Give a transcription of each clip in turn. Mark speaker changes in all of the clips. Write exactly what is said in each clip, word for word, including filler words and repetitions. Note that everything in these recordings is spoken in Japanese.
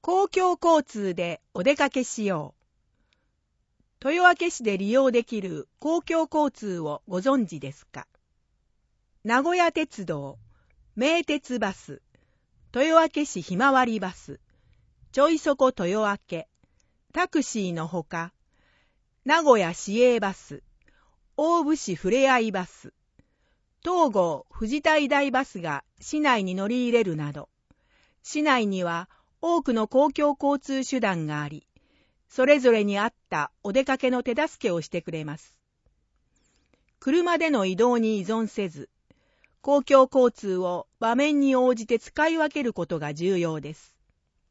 Speaker 1: 公共交通でお出かけしよう。豊明市で利用できる公共交通をご存知ですか？名古屋鉄道、名鉄バス、豊明市ひまわりバス、ちょいそこ豊明、タクシーのほか、名古屋市営バス、大府市ふれあいバス、東郷藤田医大バスが市内に乗り入れるなど、市内には多くの公共交通手段があり、それぞれに合ったお出かけの手助けをしてくれます。車での移動に依存せず、公共交通を場面に応じて使い分けることが重要です。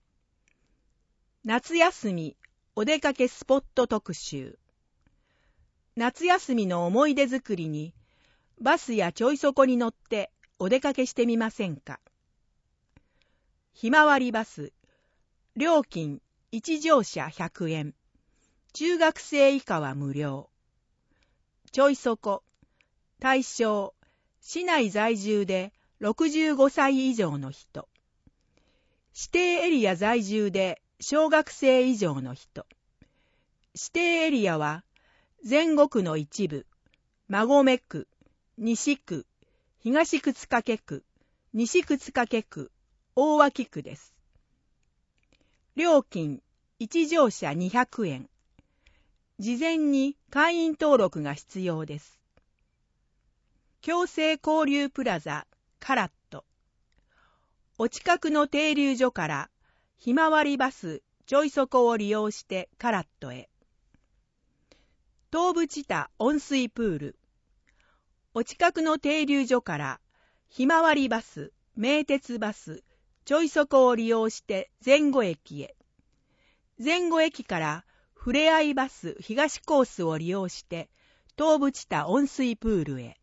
Speaker 1: 夏休みお出かけスポット特集。夏休みの思い出作りに、バスやちょいそこに乗ってお出かけしてみませんか？ひまわりバス、料金いち乗車ひゃくえん、中学生以下は無料。ちょいそこ、対象、市内在住でろくじゅうごさい以上の人。指定エリア在住で小学生以上の人。指定エリアは、全国の一部、馬込区、西区、東葛掛区、西葛掛区、大脇区です。料金いち乗車にひゃくえん。事前に会員登録が必要です。共生交流プラザカラット。お近くの停留所からひまわりバスちょいそこを利用してカラットへ。東武知多温水プール。お近くの停留所からひまわりバス、名鉄バス、ちょいそこを利用して前後駅へ。前後駅からふれあいバス東コースを利用して東武知多温水プールへ。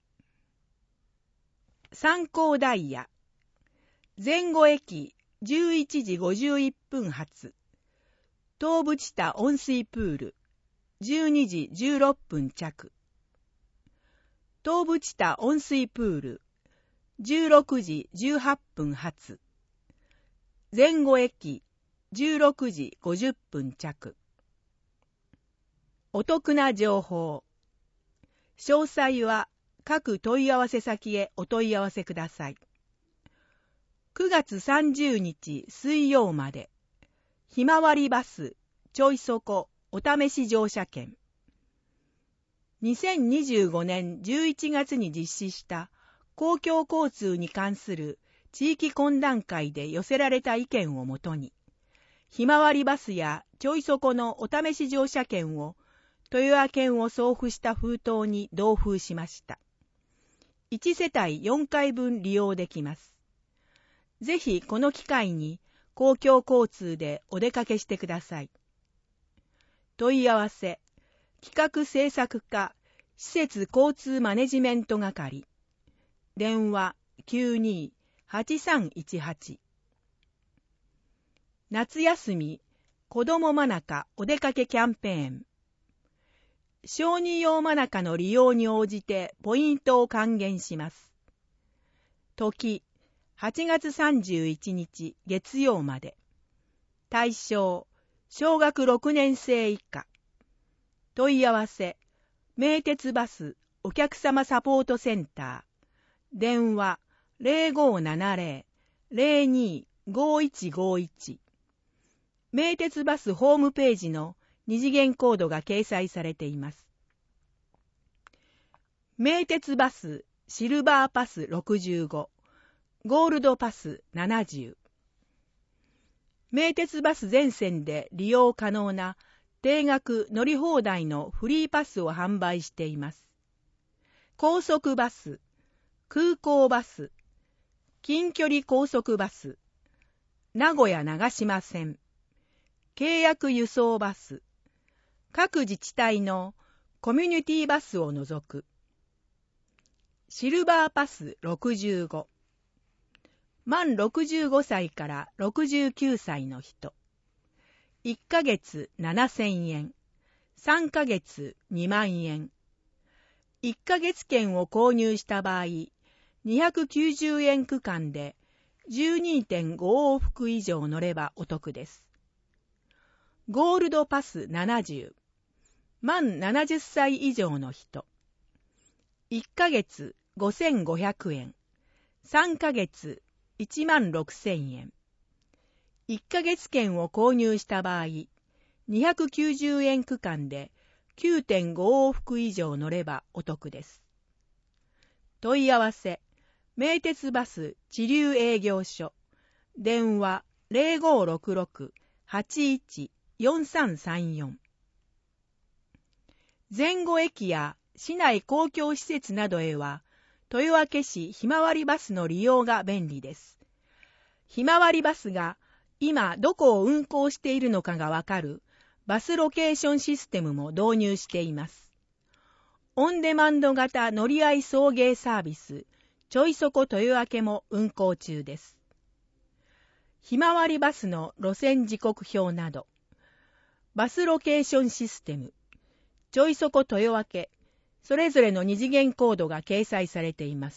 Speaker 1: 参考ダイヤ。前後駅じゅういちじごじゅういっぷん発。東武知多温水プールじゅうにじじゅうろっぷん着。東武知多温水プールじゅうろくじじゅうはっぷん発。前後駅じゅうろくじごじゅっぷん着。お得な情報。詳細は各問い合わせ先へお問い合わせください。くがつさんじゅうにち水曜まで、ひまわりバスちょいそこお試し乗車券。にせんにじゅうごねんじゅういちがつに実施した公共交通に関する地域懇談会で寄せられた意見をもとに、ひまわりバスやちょいそこのお試し乗車券を豊明券を送付した封筒に同封しました。いち世帯よんかいぶん利用できます。ぜひこの機会に公共交通でお出かけしてください。問い合わせ、企画制作課施設交通マネジメント係。電話 きゅうにーはちさんいちはち。夏休み子どもマナカお出かけキャンペーン。小児用マナカの利用に応じてポイントを還元します。時、はちがつさんじゅういちにち月曜まで。対象、小学ろくねん生以下。問い合わせ、名鉄バスお客様サポートセンター。電話ゼロごーななゼロ ゼロにーごーいちごーいち。名鉄バスホームページの二次元コードが掲載されています。名鉄バスシルバーパスろくじゅうご、ゴールドパスななじゅう。名鉄バス全線で利用可能な定額乗り放題のフリーパスを販売しています。高速バス、空港バス、近距離高速バス、名古屋長島線、契約輸送バス、各自治体のコミュニティバスを除く。シルバーパスろくじゅうご。満ろくじゅうごさいからろくじゅうきゅうさいの人。いっかげつななせんえん。さんかげつにまんえん。いっかげつ券を購入した場合、にひゃくきゅうじゅうえん区間でじゅうにてんご 往復以上乗ればお得です。ゴールドパスななじゅう、満ななじゅっさい以上の人。いっかげつごせんごひゃくえん、さんかげついちまんろくせんえん。いっかげつ券を購入した場合、にひゃくきゅうじゅうえん区間で きゅうてんご 往復以上乗ればお得です。問い合わせ、名鉄バス地流営業所、電話 ゼロごろくろく はちいち よんさんさんよん。前後駅や市内公共施設などへは、豊明市ひまわりバスの利用が便利です。ひまわりバスが今どこを運行しているのかがわかるバスロケーションシステムも導入しています。オンデマンド型乗り合い送迎サービス、ちょいそこ豊明も運行中です。ひまわりバスの路線時刻表など、バスロケーションシステム、ちょいそこ豊明、それぞれの二次元コードが掲載されています。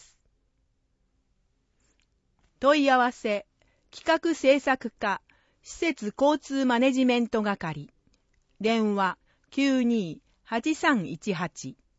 Speaker 1: 問い合わせ、企画制作課、施設交通マネジメント係、電話 きゅうにーはちさんいちはち。